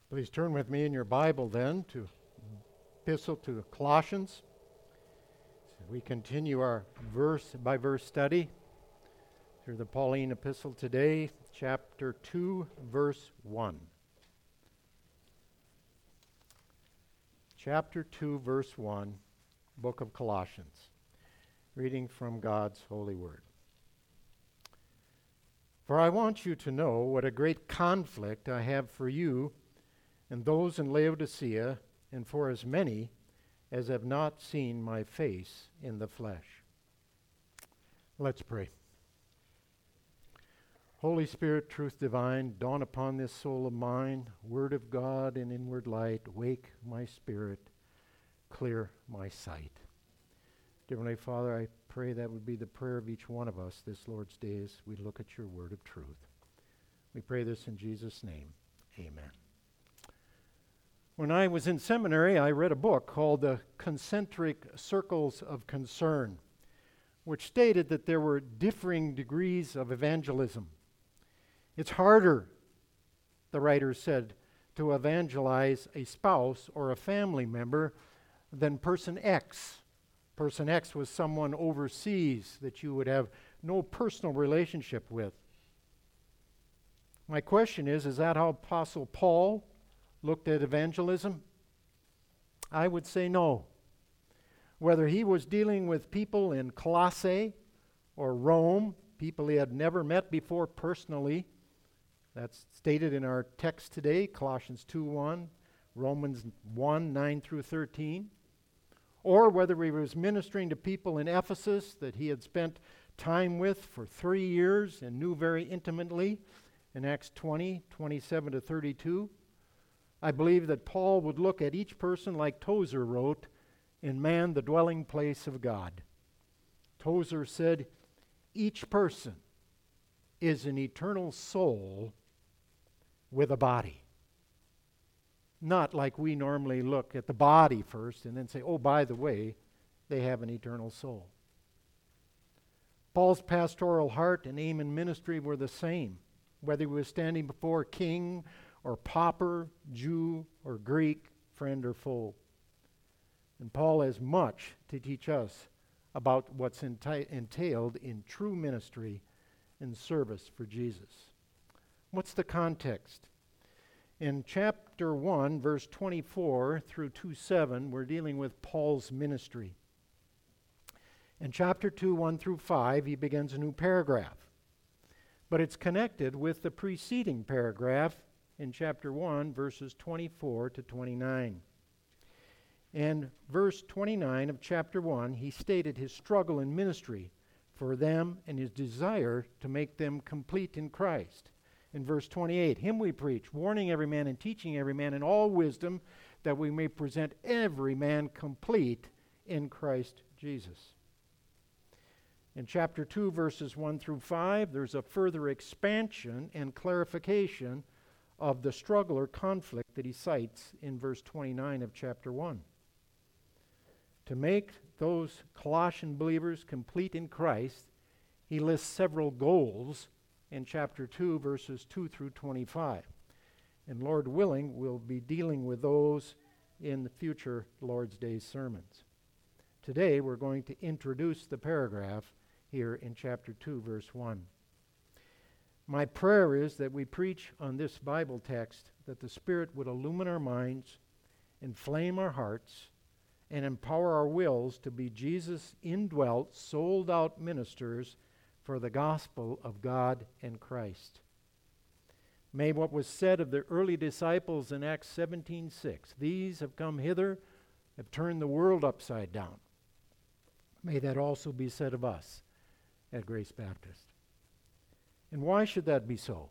Please turn with me in your Bible then to Epistle to the Colossians. We continue our verse-by-verse study through the Pauline epistle today, chapter 2, verse 1. Chapter 2, verse 1, book of Colossians, reading from God's holy word. For I want you to know what a great conflict I have for you and those in Laodicea, and for as many as have not seen my face in the flesh. Let's pray. Holy Spirit, truth divine, dawn upon this soul of mine, word of God and inward light, wake my spirit, clear my sight. Dear Heavenly Father, I pray that would be the prayer of each one of us this Lord's Day as we look at your word of truth. We pray this in Jesus' name. Amen. When I was in seminary, I read a book called The Concentric Circles of Concern, which stated that there were differing degrees of evangelism. It's harder, the writer said, to evangelize a spouse or a family member than person X. Person X was someone overseas that you would have no personal relationship with. My question is that how Apostle Paul looked at evangelism? I would say no. Whether he was dealing with people in Colossae or Rome, people he had never met before personally, that's stated in our text today, Colossians 2:1, Romans 1:9 through 13, or whether he was ministering to people in Ephesus that he had spent time with for 3 years and knew very intimately in Acts 20:27 to 32, I believe that Paul would look at each person like Tozer wrote in Man, the Dwelling Place of God. Tozer said, each person is an eternal soul with a body. Not like we normally look at the body first and then say, oh, by the way, they have an eternal soul. Paul's pastoral heart and aim in ministry were the same, whether he was standing before a king or pauper, Jew or Greek, friend or foe. And Paul has much to teach us about what's entailed in true ministry and service for Jesus. What's the context? In chapter 1, verse 24 through 2:7, we're dealing with Paul's ministry. In chapter 2, 1 through 5, he begins a new paragraph. But it's connected with the preceding paragraph in chapter 1, verses 24 to 29. In verse 29 of chapter 1, he stated his struggle in ministry for them and his desire to make them complete in Christ. In verse 28, him we preach, warning every man and teaching every man in all wisdom, that we may present every man complete in Christ Jesus. In chapter 2, verses 1 through 5, there's a further expansion and clarification of the struggle or conflict that he cites in verse 29 of chapter 1. To make those Colossian believers complete in Christ, he lists several goals in chapter 2, verses 2 through 25. And Lord willing, we'll be dealing with those in the future Lord's Day sermons. Today, we're going to introduce the paragraph here in chapter 2, verse 1. My prayer is that we preach on this Bible text that the Spirit would illumine our minds, inflame our hearts, and empower our wills to be Jesus indwelt, sold out ministers for the gospel of God and Christ. May what was said of the early disciples in Acts 17:6, these have come hither, have turned the world upside down. May that also be said of us at Grace Baptist. And why should that be so?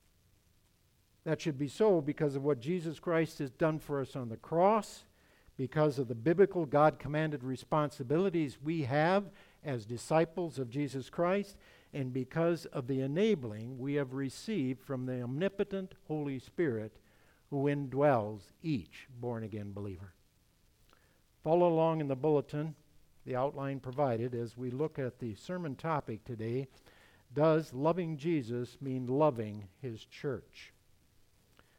That should be so because of what Jesus Christ has done for us on the cross, because of the biblical God-commanded responsibilities we have as disciples of Jesus Christ, and because of the enabling we have received from the omnipotent Holy Spirit who indwells each born-again believer. Follow along in the bulletin, the outline provided, as we look at the sermon topic today. Does loving Jesus mean loving his church?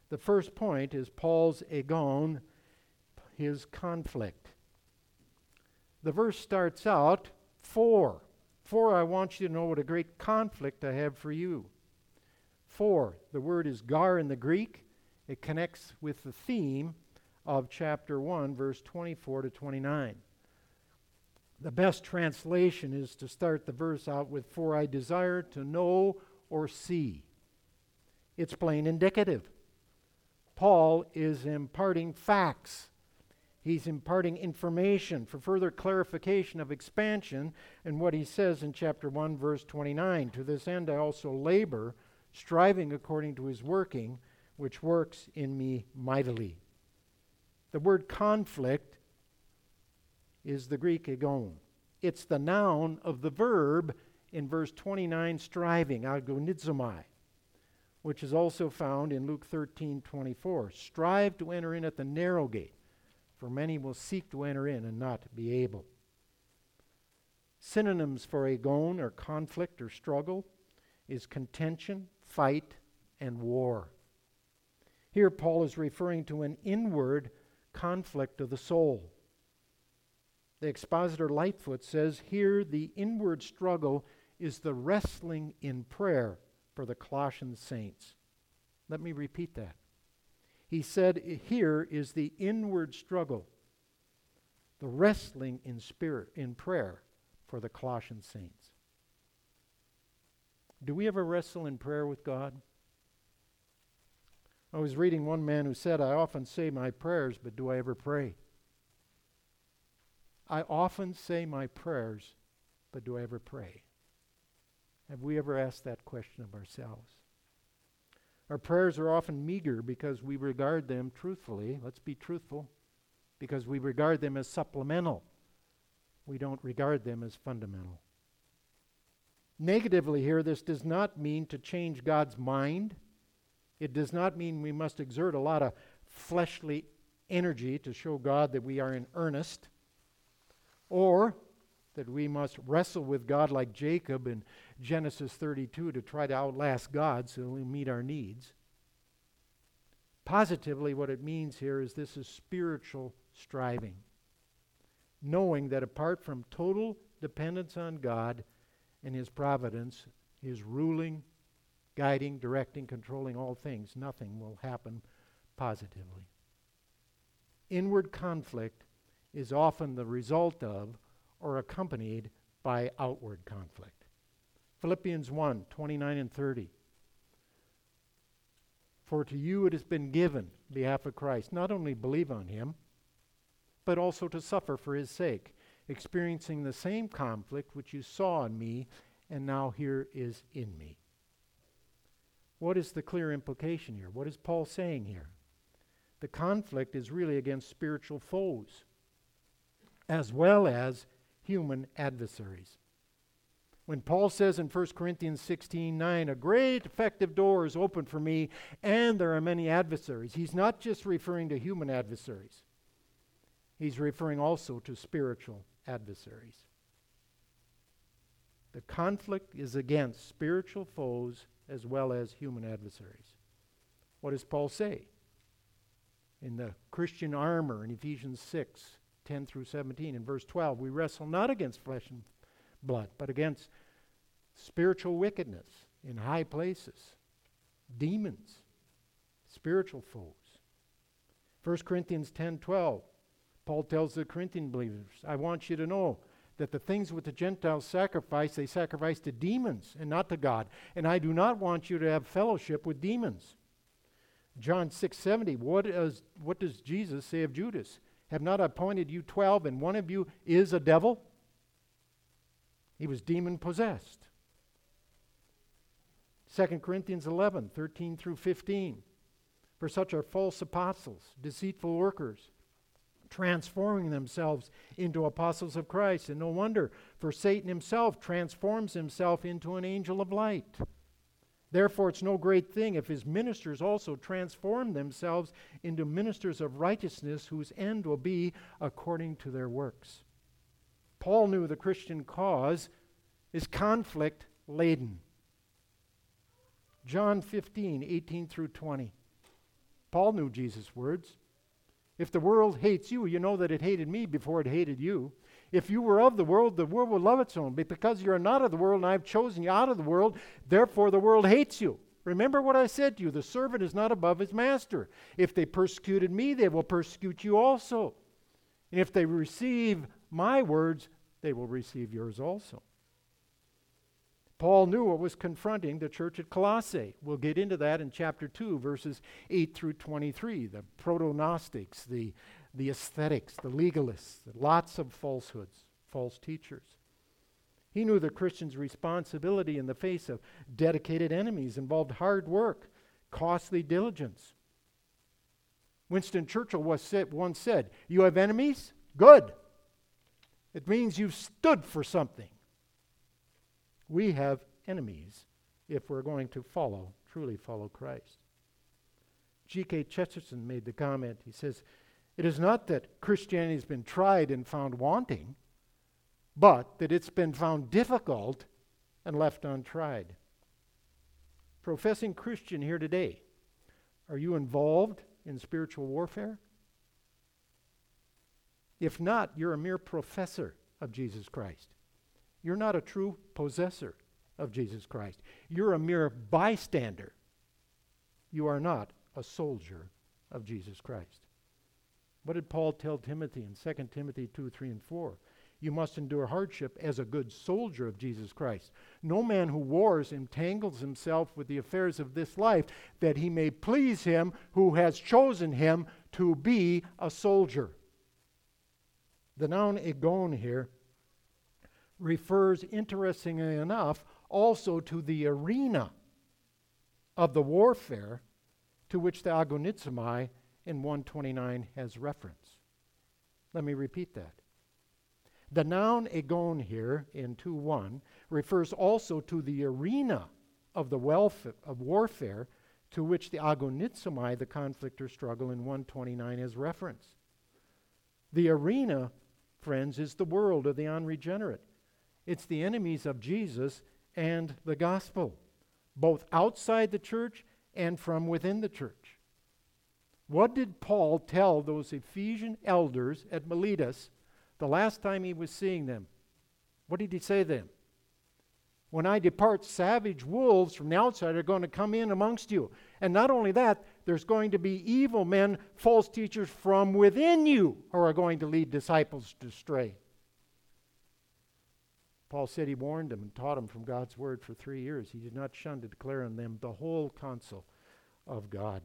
The first point is Paul's agon, his conflict. The verse starts out, for I want you to know what a great conflict I have for you. For, the word is gar in the Greek. It connects with the theme of chapter 1, verse 24 to 29. The best translation is to start the verse out with, for I desire to know or see. It's plain indicative. Paul is imparting facts. He's imparting information for further clarification of expansion in what he says in chapter 1, verse 29. To this end I also labor, striving according to his working, which works in me mightily. The word conflict is the Greek agon. It's the noun of the verb in verse 29, striving, agonizomai, which is also found in Luke 13:24. Strive to enter in at the narrow gate, for many will seek to enter in and not be able. Synonyms for agon or conflict or struggle is contention, fight, and war. Here Paul is referring to an inward conflict of the soul. The expositor Lightfoot says here the inward struggle is the wrestling in prayer for the Colossian saints. Let me repeat that. He said here is the inward struggle, the wrestling in spirit, in prayer for the Colossian saints. Do we ever wrestle in prayer with God? I was reading one man who said, I often say my prayers, but do I ever pray? I often say my prayers, but do I ever pray? Have we ever asked that question of ourselves? Our prayers are often meager because we regard them truthfully, let's be truthful, because we regard them as supplemental. We don't regard them as fundamental. Negatively here, this does not mean to change God's mind. It does not mean we must exert a lot of fleshly energy to show God that we are in earnest, or that we must wrestle with God like Jacob in Genesis 32 to try to outlast God so he'll meet our needs. Positively, what it means here is this is spiritual striving, knowing that apart from total dependence on God and his providence, his ruling, guiding, directing, controlling all things, nothing will happen positively. Inward conflict is often the result of or accompanied by outward conflict. Philippians 1, 29 and 30. For to you it has been given, on behalf of Christ, not only believe on him, but also to suffer for his sake, experiencing the same conflict which you saw in me, and now here is in me. What is the clear implication here? What is Paul saying here? The conflict is really against spiritual foes, as well as human adversaries. When Paul says in 1 Corinthians 16:9, a great effective door is open for me, and there are many adversaries, he's not just referring to human adversaries. He's referring also to spiritual adversaries. The conflict is against spiritual foes as well as human adversaries. What does Paul say? In the Christian armor in Ephesians 6, 10 through 17, in verse 12, we wrestle not against flesh and blood, but against spiritual wickedness in high places, demons, spiritual foes. 1 Corinthians 10:12, Paul tells the Corinthian believers, I want you to know that the things which the Gentiles sacrifice, they sacrifice to demons and not to God. And I do not want you to have fellowship with demons. John 6:70, what does Jesus say of Judas? Have not I appointed you 12, and one of you is a devil? He was demon-possessed. 2 Corinthians 11, 13 through 15. For such are false apostles, deceitful workers, transforming themselves into apostles of Christ. And no wonder, for Satan himself transforms himself into an angel of light. Therefore, it's no great thing if his ministers also transform themselves into ministers of righteousness, whose end will be according to their works. Paul knew the Christian cause is conflict-laden. John 15, 18 through 20. Paul knew Jesus' words. If the world hates you, you know that it hated me before it hated you. If you were of the world will love its own. But because you are not of the world, and I have chosen you out of the world, therefore the world hates you. Remember what I said to you, the servant is not above his master. If they persecuted me, they will persecute you also. And if they receive my words, they will receive yours also. Paul knew what was confronting the church at Colossae. We'll get into that in chapter 2, verses 8 through 23. The proto-Gnostics, the aesthetics, the legalists, lots of falsehoods, false teachers. He knew the Christian's responsibility in the face of dedicated enemies involved hard work, costly diligence. Winston Churchill once said, "You have enemies? Good. It means you've stood for something." We have enemies if we're going to truly follow Christ. G.K. Chesterton made the comment, he says, "It is not that Christianity has been tried and found wanting, but that it's been found difficult and left untried." Professing Christian here today, are you involved in spiritual warfare? If not, you're a mere professor of Jesus Christ. You're not a true possessor of Jesus Christ. You're a mere bystander. You are not a soldier of Jesus Christ. What did Paul tell Timothy in 2 Timothy 2, 3, and 4? You must endure hardship as a good soldier of Jesus Christ. No man who wars entangles himself with the affairs of this life, that he may please him who has chosen him to be a soldier. The noun agon here refers, interestingly enough, also to the arena of the warfare to which the agonizomai in 129 has reference. Let me repeat that. The noun agon here in 2:1 refers also to the arena of the warfare to which the agonizomai, the conflict or struggle in 129 has reference. The arena, friends, is the world of the unregenerate. It's the enemies of Jesus and the gospel, both outside the church and from within the church. What did Paul tell those Ephesian elders at Miletus the last time he was seeing them? What did he say to them? When I depart, savage wolves from the outside are going to come in amongst you. And not only that, there's going to be evil men, false teachers from within you who are going to lead disciples astray. Paul said he warned them and taught them from God's word for 3 years. He did not shun to declare on them the whole counsel of God.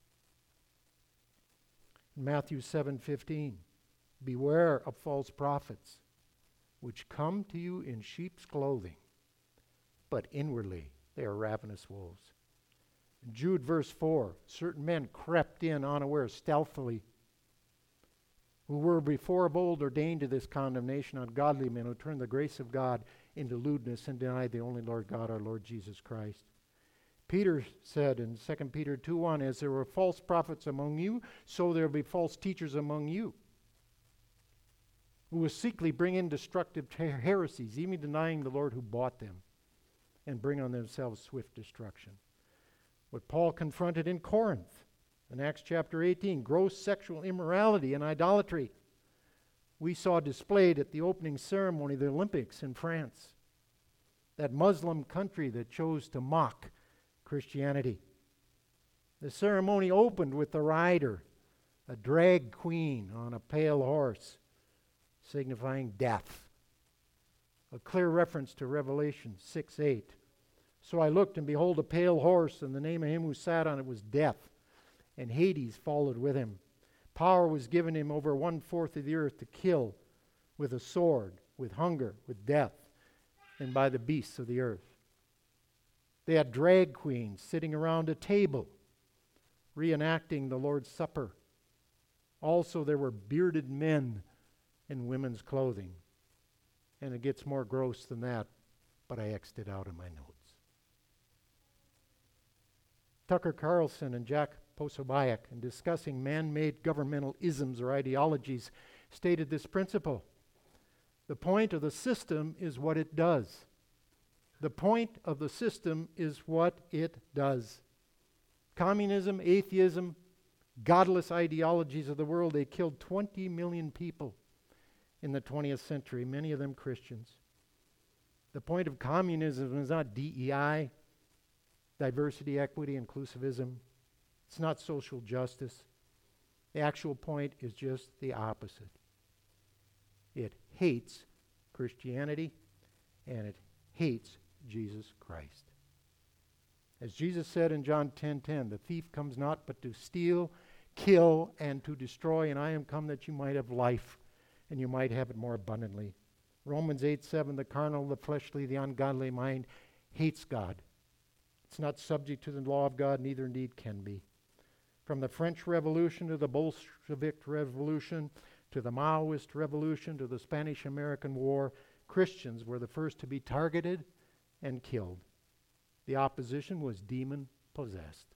In Matthew 7:15, beware of false prophets, which come to you in sheep's clothing, but inwardly they are ravenous wolves. In Jude verse 4, certain men crept in unawares, stealthily, who were before of old ordained to this condemnation, ungodly men who turned the grace of God into lewdness and denied the only Lord God, our Lord Jesus Christ. Peter said in 2 Peter 2:1, as there were false prophets among you, so there will be false teachers among you, who will secretly bring in destructive heresies, even denying the Lord who bought them, and bring on themselves swift destruction. What Paul confronted in Corinth, in Acts chapter 18, gross sexual immorality and idolatry, we saw displayed at the opening ceremony of the Olympics in France, that Muslim country that chose to mock Christianity. The ceremony opened with the rider, a drag queen on a pale horse, signifying death. A clear reference to Revelation 6:8. So I looked, and behold, a pale horse, and the name of him who sat on it was Death, and Hades followed with him. Power was given him over 1/4 of the earth to kill with a sword, with hunger, with death, and by the beasts of the earth. They had drag queens sitting around a table, reenacting the Lord's Supper. Also, there were bearded men in women's clothing. And it gets more gross than that, but I X'd it out in my notes. Tucker Carlson and Jack Posobiec, in discussing man-made governmental isms or ideologies, stated this principle. The point of the system is what it does. The point of the system is what it does. Communism, atheism, godless ideologies of the world. They killed 20 million people in the 20th century, many of them Christians. The point of communism is not DEI, diversity, equity, inclusivism. It's not social justice. The actual point is just the opposite. It hates Christianity and it hates Jesus Christ. As Jesus said in John 10:10, the thief comes not but to steal, kill, and to destroy, and I am come that you might have life, and you might have it more abundantly. Romans 8:7, the carnal, the fleshly, the ungodly mind hates God. It's not subject to the law of God, neither indeed can be. From the French Revolution to the Bolshevik Revolution, to the Maoist Revolution, to the Spanish-American War, Christians were the first to be targeted and killed. The opposition was demon-possessed.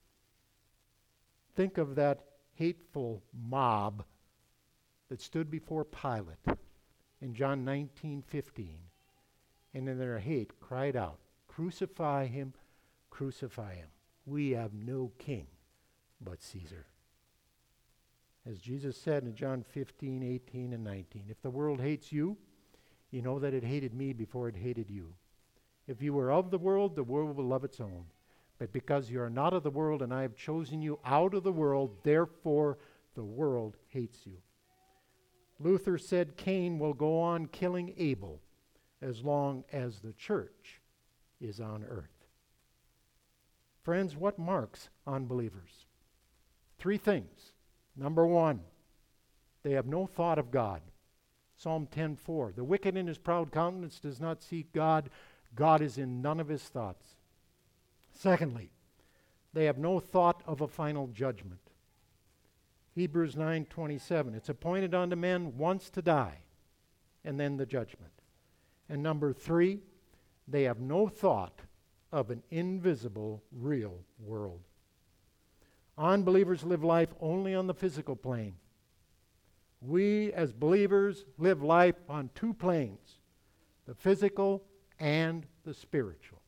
Think of that hateful mob that stood before Pilate in John 19:15, and in their hate cried out, "Crucify him, crucify him. We have no king but Caesar." As Jesus said in John 15:18 and 19, if the world hates you, you know that it hated me before it hated you. If you were of the world will love its own. But because you are not of the world, and I have chosen you out of the world, therefore the world hates you. Luther said Cain will go on killing Abel as long as the church is on earth. Friends, what marks unbelievers? 3 things. Number 1, they have no thought of God. Psalm 10:4, the wicked in his proud countenance does not seek God. God is in none of his thoughts. Secondly, they have no thought of a final judgment. Hebrews 9:27, it's appointed unto men once to die, and then the judgment. And number 3, they have no thought of an invisible, real world. Unbelievers live life only on the physical plane. We as believers live life on 2 planes, the physical and the spiritual.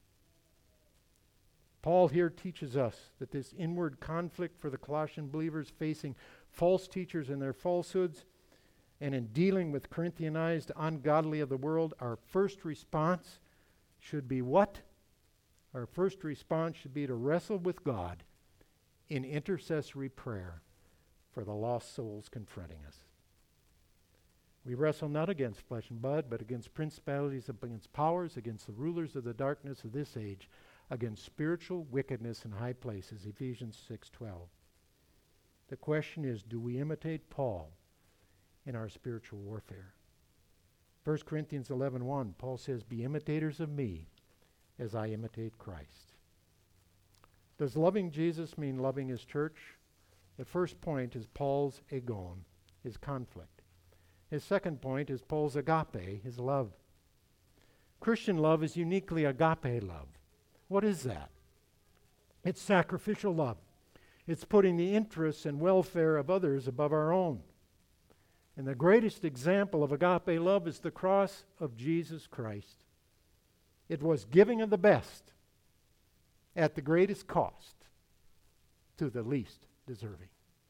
Paul here teaches us that this inward conflict for the Colossian believers facing false teachers and their falsehoods, and in dealing with Corinthianized ungodly of the world, our first response should be what? Our first response should be to wrestle with God in intercessory prayer for the lost souls confronting us. We wrestle not against flesh and blood, but against principalities, against powers, against the rulers of the darkness of this age, against spiritual wickedness in high places, Ephesians 6:12. The question is, do we imitate Paul in our spiritual warfare? 1 Corinthians 11:1, Paul says, "Be imitators of me as I imitate Christ." Does loving Jesus mean loving his church? The first point is Paul's agon, his conflict. His second point is Paul's agape, his love. Christian love is uniquely agape love. What is that? It's sacrificial love. It's putting the interests and welfare of others above our own. And the greatest example of agape love is the cross of Jesus Christ. It was giving of the best at the greatest cost to the least deserving.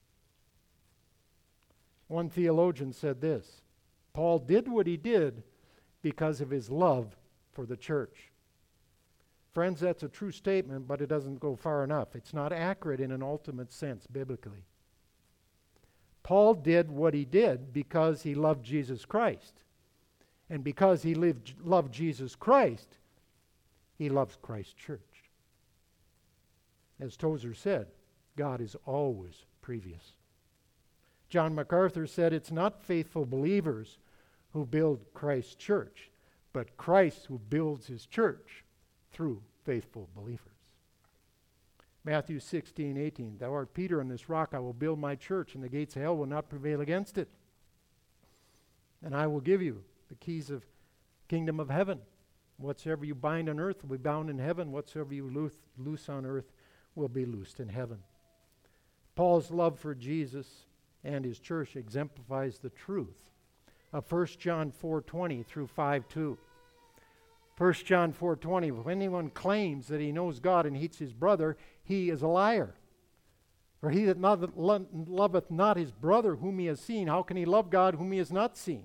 One theologian said this, Paul did what he did because of his love for the church. Friends, that's a true statement, but it doesn't go far enough. It's not accurate in an ultimate sense biblically. Paul did what he did because he loved Jesus Christ. And because he loved Jesus Christ, he loves Christ's church. As Tozer said, God is always previous. John MacArthur said it's not faithful believers who build Christ's church, but Christ who builds his church through faithful believers. Matthew 16:18, "Thou art Peter, on this rock I will build my church, and the gates of hell will not prevail against it. And I will give you the keys of kingdom of heaven. Whatsoever you bind on earth will be bound in heaven. Whatsoever you loose on earth will be loosed in heaven." Paul's love for Jesus and his church exemplifies the truth of 1 John 4:20 through 5:2. 1 John 4:20, if anyone claims that he knows God and hates his brother, he is a liar. For he that loveth not his brother whom he has seen, how can he love God whom he has not seen?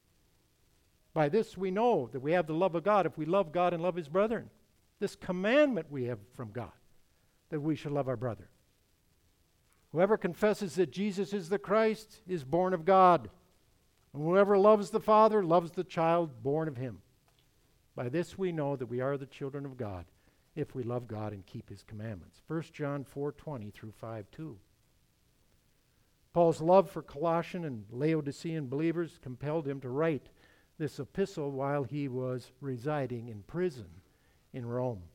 By this we know that we have the love of God, if we love God and love his brethren. This commandment we have from God, that we should love our brother. Whoever confesses that Jesus is the Christ is born of God. And whoever loves the Father loves the child born of him. By this we know that we are the children of God, if we love God and keep his commandments. 1 John 4:20 through 5:2. Paul's love for Colossian and Laodicean believers compelled him to write this epistle while he was residing in prison in Rome.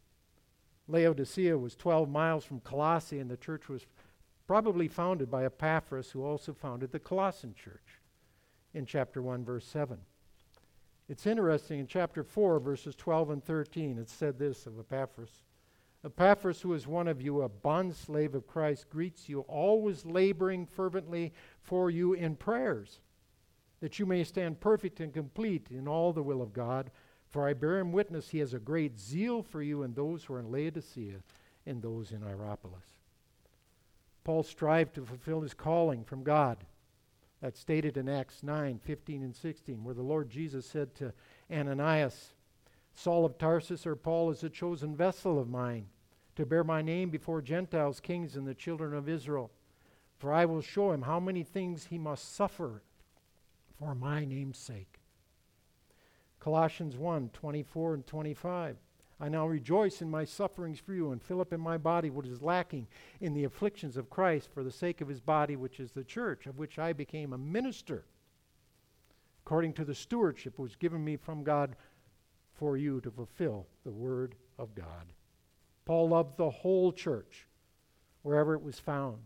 Laodicea was 12 miles from Colossae, and the church was probably founded by Epaphras, who also founded the Colossian church in chapter 1, verse 7. It's interesting, in chapter 4, verses 12 and 13, it said this of Epaphras. Epaphras, who is one of you, a bondslave of Christ, greets you, always laboring fervently for you in prayers, that you may stand perfect and complete in all the will of God. For I bear him witness, he has a great zeal for you and those who are in Laodicea and those in Hierapolis. Paul strived to fulfill his calling from God. That's stated in Acts 9:15 and 16, where the Lord Jesus said to Ananias, Saul of Tarsus, or Paul, is a chosen vessel of mine, to bear my name before Gentiles, kings, and the children of Israel. For I will show him how many things he must suffer for my name's sake. Colossians 1:24 and 25. I now rejoice in my sufferings for you, and fill up in my body what is lacking in the afflictions of Christ for the sake of his body, which is the church, of which I became a minister, according to the stewardship which was given me from God for you to fulfill the word of God. Paul loved the whole church, wherever it was found.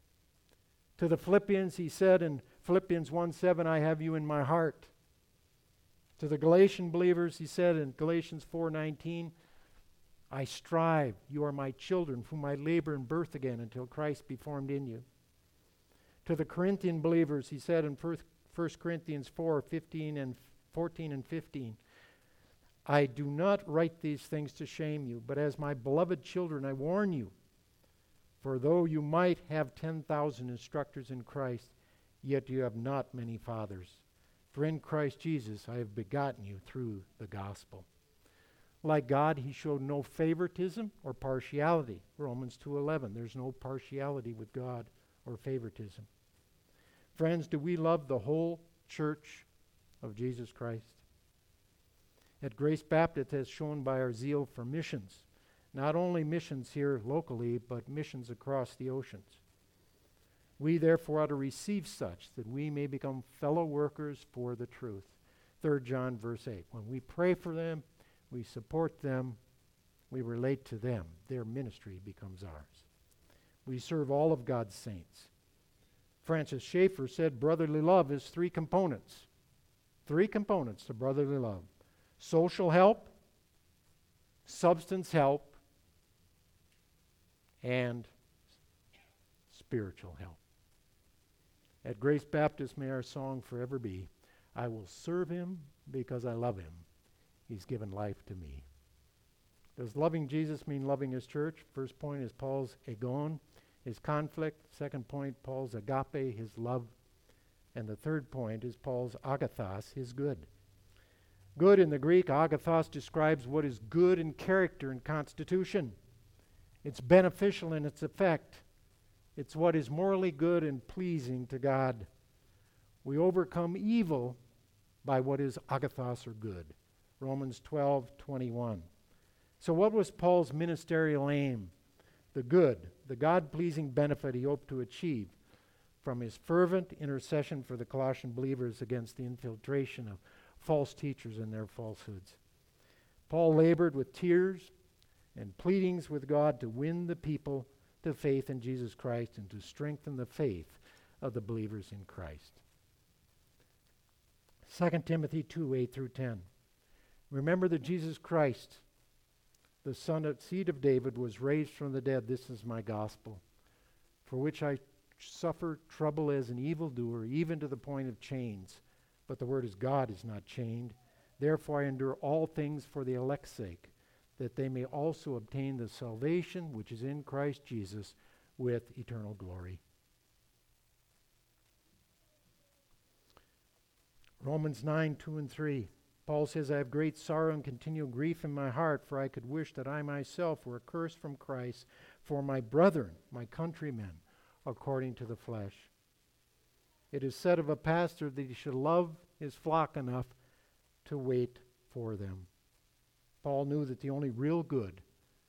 To the Philippians, he said in Philippians 1:7, I have you in my heart. To the Galatian believers, he said in Galatians 4:19, I strive, you are my children, whom I labor in birth again until Christ be formed in you. To the Corinthian believers, he said in 1 Corinthians 4:14 and 15, I do not write these things to shame you, but as my beloved children I warn you, for though you might have 10,000 instructors in Christ, yet you have not many fathers. For in Christ Jesus I have begotten you through the gospel. Like God, he showed no favoritism or partiality. Romans 2:11, there's no partiality with God or favoritism. Friends, do we love the whole church of Jesus Christ? At Grace Baptist, as shown by our zeal for missions, not only missions here locally, but missions across the oceans. We therefore ought to receive such, that we may become fellow workers for the truth. 3 John verse 8. When we pray for them, we support them, we relate to them, their ministry becomes ours. We serve all of God's saints. Francis Schaeffer said brotherly love is three components. Three components to brotherly love. Social help, substance help, and spiritual help. At Grace Baptist, may our song forever be, I will serve him because I love him. He's given life to me. Does loving Jesus mean loving his church? First point is Paul's agon, his conflict. Second point, Paul's agape, his love. And the third point is Paul's agathos, his good. Good in the Greek, agathos describes what is good in character and constitution. It's beneficial in its effect. It's what is morally good and pleasing to God. We overcome evil by what is agathos or good. Romans 12:21. So what was Paul's ministerial aim? The good, the God-pleasing benefit he hoped to achieve from his fervent intercession for the Colossian believers against the infiltration of false teachers and their falsehoods. Paul labored with tears and pleadings with God to win the people to faith in Jesus Christ and to strengthen the faith of the believers in Christ. 2 Timothy 2:8 through 10. Remember that Jesus Christ, the seed of David, was raised from the dead. This is my gospel, for which I suffer trouble as an evildoer, even to the point of chains. But the word is God is not chained. Therefore I endure all things for the elect's sake, that they may also obtain the salvation which is in Christ Jesus with eternal glory. Romans 9:2-3. Paul says, I have great sorrow and continual grief in my heart, for I could wish that I myself were accursed from Christ for my brethren, my countrymen, according to the flesh. It is said of a pastor that he should love his flock enough to wait for them. Paul knew that the only real good,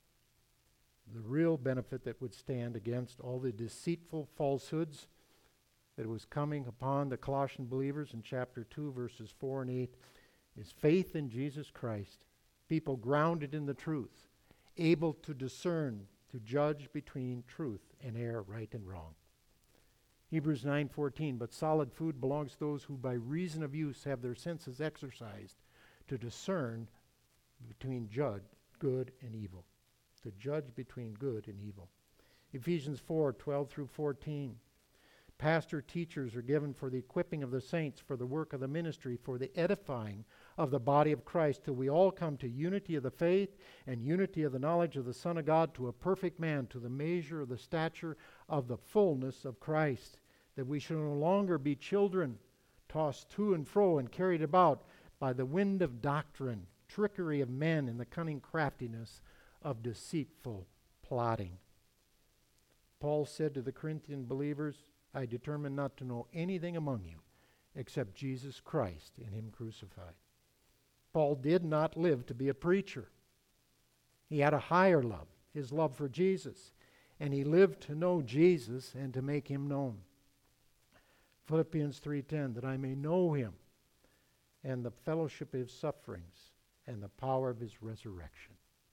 the real benefit that would stand against all the deceitful falsehoods that was coming upon the Colossian believers in chapter 2, verses 4 and 8, is faith in Jesus Christ. People grounded in the truth, able to discern, to judge between truth and error, right and wrong. Hebrews 9:14, but solid food belongs to those who by reason of use have their senses exercised to discern between good and evil. To judge between good and evil. Ephesians 4:12-14. Pastor teachers are given for the equipping of the saints, for the work of the ministry, for the edifying of the body of Christ, till we all come to unity of the faith and unity of the knowledge of the Son of God, to a perfect man, to the measure of the stature of the fullness of Christ, that we shall no longer be children, tossed to and fro and carried about by the wind of doctrine, trickery of men, and the cunning craftiness of deceitful plotting. Paul said to the Corinthian believers, I determined not to know anything among you except Jesus Christ and Him crucified. Paul did not live to be a preacher. He had a higher love, his love for Jesus, and he lived to know Jesus and to make Him known. Philippians 3:10, that I may know Him and the fellowship of His sufferings and the power of His resurrection.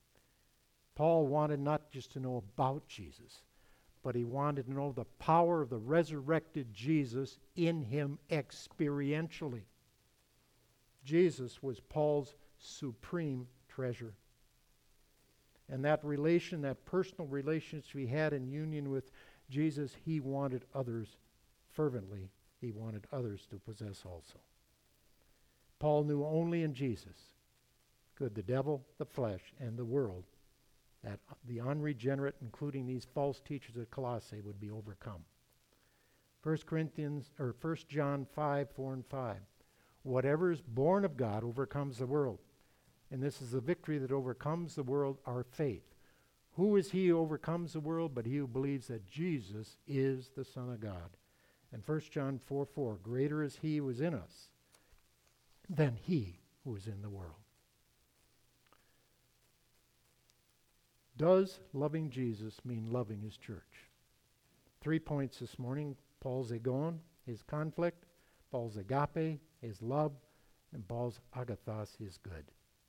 Paul wanted not just to know about Jesus, but he wanted to know the power of the resurrected Jesus in him experientially. Jesus was Paul's supreme treasure. And that relation, that personal relationship he had in union with Jesus, he wanted others fervently. He wanted others to possess also. Paul knew only in Jesus could the devil, the flesh, and the world, that the unregenerate, including these false teachers at Colossae, would be overcome. 1 John 5:4-5. Whatever is born of God overcomes the world. And this is the victory that overcomes the world, our faith. Who is he who overcomes the world but he who believes that Jesus is the Son of God? And 1 John 4:4, greater is he who is in us than he who is in the world. Does loving Jesus mean loving His church? 3 points this morning. Paul's agon, his conflict. Paul's agape, his love. And Paul's agathos, his good.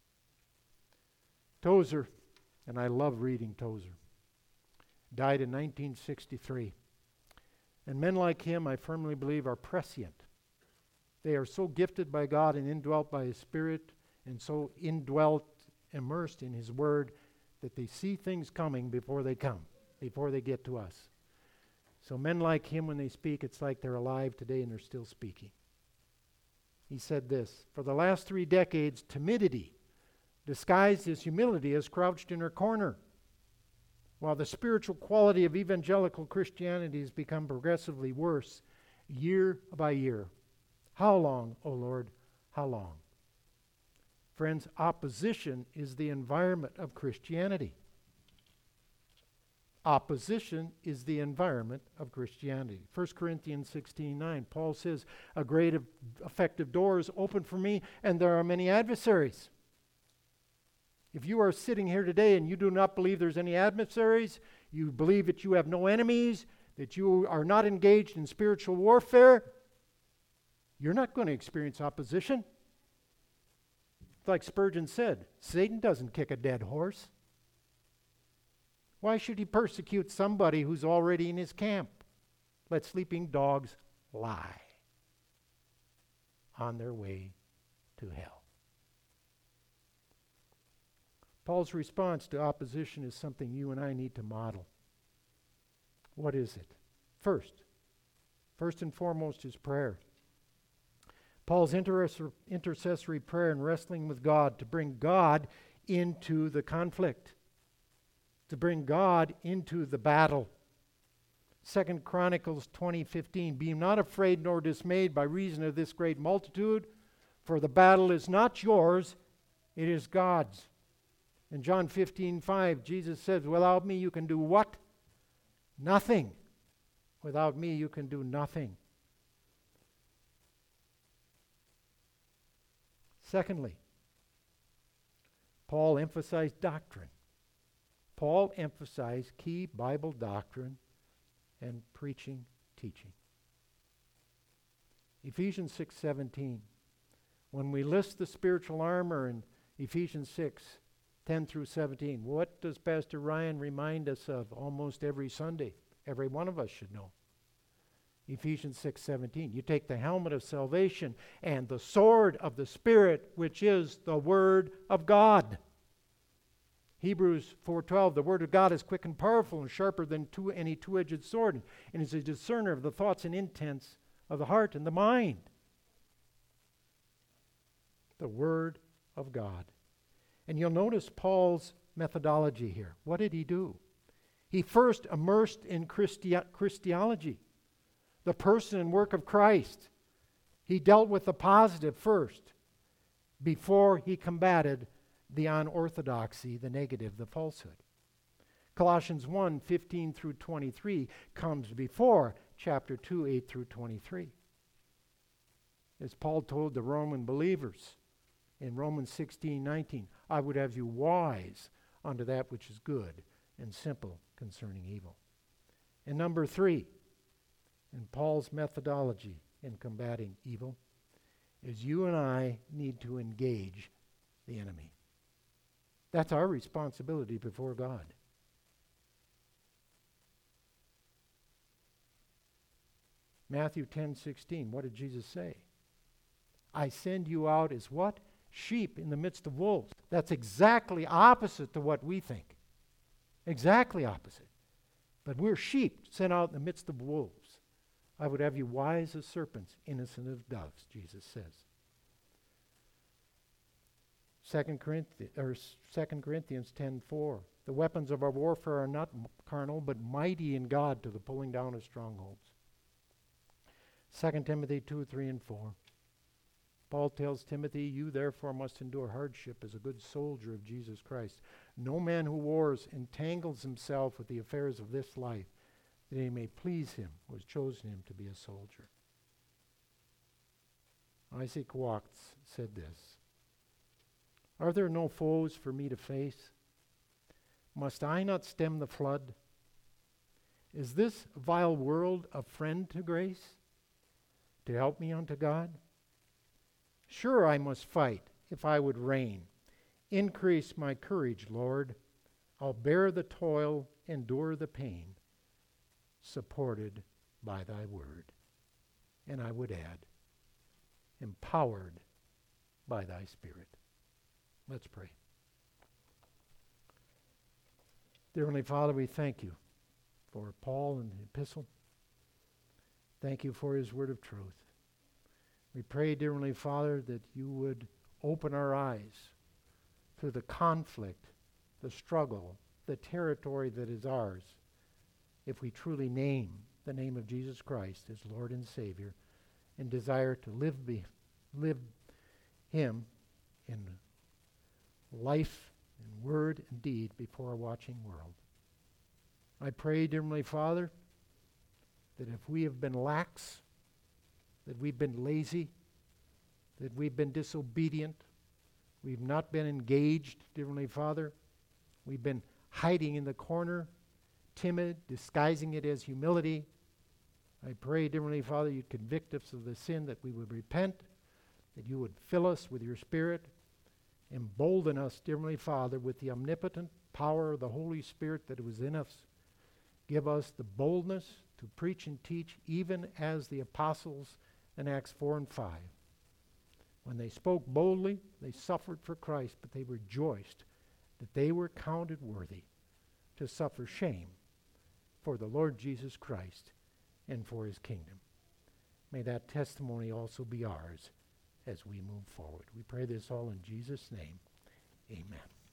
Tozer, and I love reading Tozer, died in 1963. And men like him, I firmly believe, are prescient. They are so gifted by God and indwelt by His Spirit, and so immersed in His Word, that they see things coming before they come, before they get to us. So men like him, when they speak, it's like they're alive today and they're still speaking. He said this, for the last 3 decades, timidity, disguised as humility, has crouched in her corner, while the spiritual quality of evangelical Christianity has become progressively worse year by year. How long, O Lord, how long? Friends, opposition is the environment of Christianity. Opposition is the environment of Christianity. 1 Corinthians 16:9, Paul says, a great effective door is open for me, and there are many adversaries. If you are sitting here today and you do not believe there's any adversaries, you believe that you have no enemies, that you are not engaged in spiritual warfare, you're not going to experience opposition. Like Spurgeon said, Satan doesn't kick a dead horse. Why should he persecute somebody who's already in his camp? Let sleeping dogs lie on their way to hell. Paul's response to opposition is something you and I need to model. What is it? First and foremost is prayer. Paul's intercessory prayer and wrestling with God to bring God into the conflict, to bring God into the battle. 2 Chronicles 20:15, be not afraid nor dismayed by reason of this great multitude, for the battle is not yours, it is God's. In John 15:5, Jesus says, without me you can do what? Nothing. Without me you can do nothing. Secondly, Paul emphasized doctrine. Paul emphasized key Bible doctrine and preaching, teaching. Ephesians 6:17. When we list the spiritual armor in Ephesians 6:10 through 17, what does Pastor Ryan remind us of almost every Sunday? Every one of us should know. Ephesians 6:17. You take the helmet of salvation and the sword of the Spirit, which is the Word of God. Hebrews 4:12, the Word of God is quick and powerful and sharper than any two-edged sword, and is a discerner of the thoughts and intents of the heart and the mind. The Word of God. And you'll notice Paul's methodology here. What did he do? He first immersed in Christology, the person and work of Christ. He dealt with the positive first before he combated the unorthodoxy, the negative, the falsehood. Colossians 1:15 through 23 comes before chapter 2, 8 through 23. As Paul told the Roman believers in Romans 16:19, I would have you wise unto that which is good and simple concerning evil. And number 3, in Paul's methodology in combating evil, is you and I need to engage the enemy. That's our responsibility before God. Matthew 10:16, what did Jesus say? I send you out as what? Sheep in the midst of wolves. That's exactly opposite to what we think. Exactly opposite. But we're sheep sent out in the midst of wolves. I would have you wise as serpents, innocent as doves, Jesus says. 2 Corinthians 10:4. The weapons of our warfare are not carnal, but mighty in God to the pulling down of strongholds. 2 Timothy 2:3 and 4. Paul tells Timothy, you therefore must endure hardship as a good soldier of Jesus Christ. No man who wars entangles himself with the affairs of this life, that he may please him who has chosen him to be a soldier. Isaac Watts said this, are there no foes for me to face? Must I not stem the flood? Is this vile world a friend to grace, to help me unto God? Sure, I must fight if I would reign. Increase my courage, Lord. I'll bear the toil, endure the pain, supported by thy word. And I would add, empowered by thy Spirit. Let's pray. Dear Heavenly Father, we thank you for Paul and the epistle. Thank you for his word of truth. We pray, dear Heavenly Father, that you would open our eyes to the conflict, the struggle, the territory that is ours, if we truly name the name of Jesus Christ as Lord and Savior and desire to live him in life and word and deed before a watching world. I pray, dear Heavenly Father, that if we have been lax, that we've been lazy, that we've been disobedient, we've not been engaged, dear Heavenly Father, we've been hiding in the corner, timid, disguising it as humility, I pray, dear Heavenly Father, you'd convict us of the sin, that we would repent, that you would fill us with your Spirit, embolden us, dear Heavenly Father, with the omnipotent power of the Holy Spirit that was in us. Give us the boldness to preach and teach, even as the apostles in Acts 4 and 5. When they spoke boldly, they suffered for Christ, but they rejoiced that they were counted worthy to suffer shame for the Lord Jesus Christ and for his kingdom. May that testimony also be ours as we move forward. We pray this all in Jesus' name. Amen.